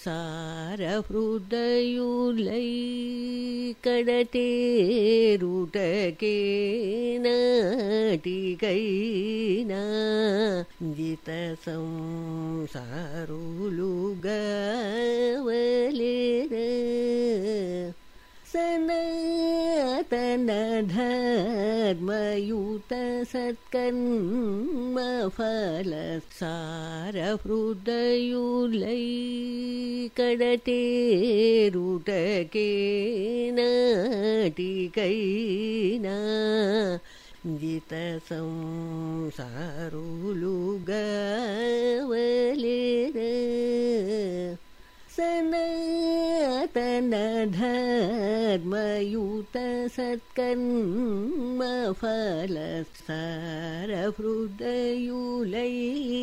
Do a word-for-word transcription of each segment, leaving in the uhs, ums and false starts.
సారహృదయులై కడతేరుటకే నాటికైనా జిత సంసారులుగవలెరా సనాతన ధర్మయుత సత్కర్మ ఫల సారహృదయులై కడతేరుటకే నాటికైనా జిత సంసారులుగవలెరా సనాతన ధర్మయుత సత్కర్మ ఫల సారహృదయులై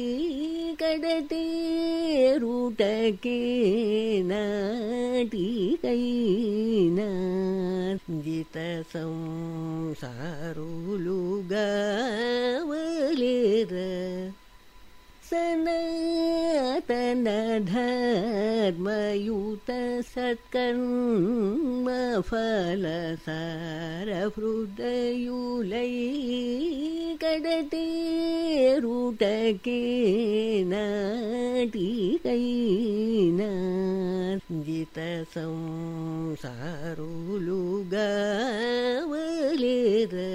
కడతేరుటకే నాటికైనా జిత సంసారులుగవలెరా సనాతన ధర్మయుత సత్కర్మ ఫల సారహృదయులై కడతేరుటకే నాటికైనా జిత సంసారులుగవలెరా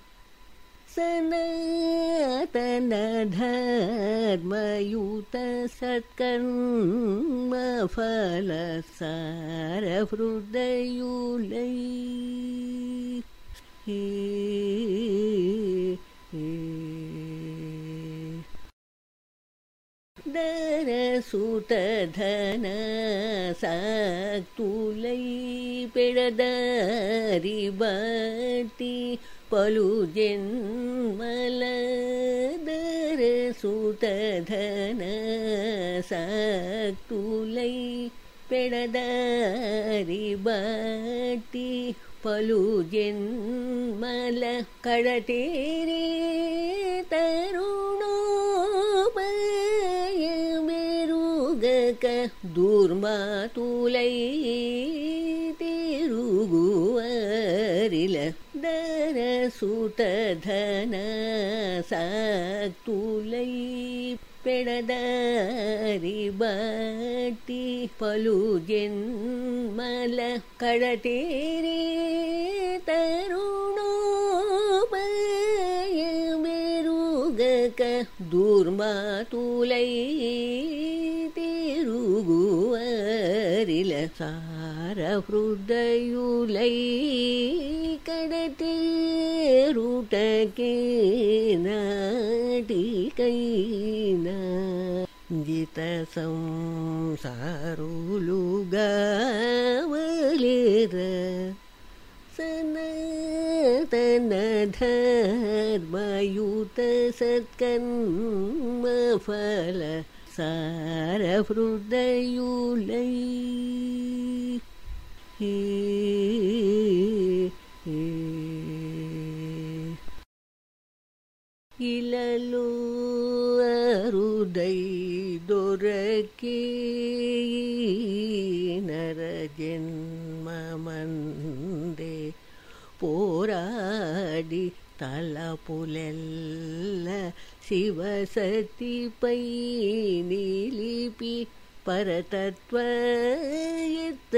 సనాతన ధర్మయుత సత్కర్మ ఫల సారహృదయులై దరసుతధన సాక్తులై పెడదారి బట్టి పలు జన్మల దరసుతధన సాక్తులై పెడదారి బట్టి పలు జన్మల కడతేరే తరుణోపాయ మెరుగక దుర్మాతులై తిరుగువారిల దరసుతధన సాక్తులై పెడదారి బట్టి పలు జన్మల కడతేరే తరుణోపాయ మెరుగక దుర్మాతులై తిరుగువారిల సారహృదయులై కడతేరుటకే నాటికైనా జిత సంసారులుగవలెరా సనాతన ధర్మయుత సత్కర్మ ఫల సారహృదయులై ఇలలో అరుదై దొరకే నరజన్మమందే పోరాడి తలపులెల్ల శివసతిపై నిలిపి పరతత్వయుత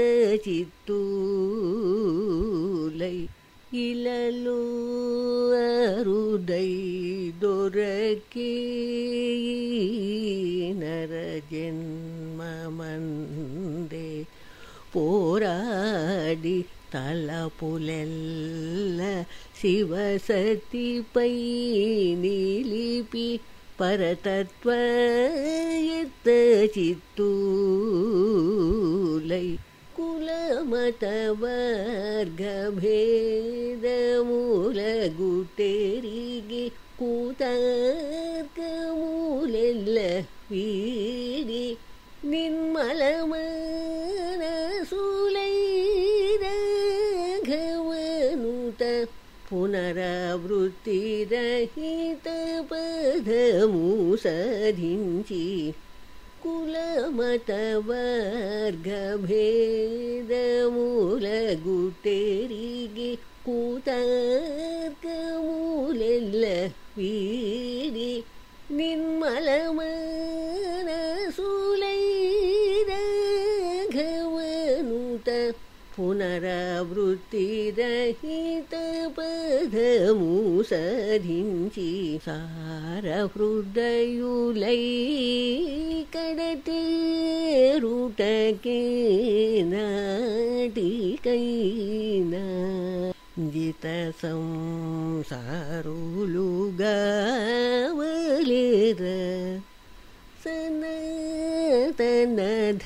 చిత్తూలై ఇలలో అరుదై దొరకే నరజన్మమందే పోరాడి తలపులెల్ల శివసతిపై నిలిపి పరతత్వయుత చిత్తూలై కులమత వర్గ భేదమూలగుటెరిగి కూతర్కమూలెల్ల వీడి నిర్మలమనసులై రాఘవనుత పునరావృత్తి రహిత పదము సాధించి కుల కులమతవర్గభేదములగుటెరిగి కూతర్కములెల్ల వీడి నిర్మలమనసులై రాఘవనుత పునరావృత్తి రహిత పదము సాధించి సార హృదయులై కడతేరుటకే నాటికైనా జిత సంసారులుగా వలేర సనాతన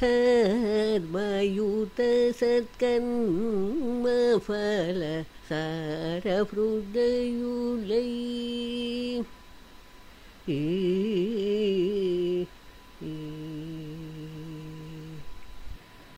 ధర్మయుత సత్కర్మ ఫల సార హృదయులై ఈ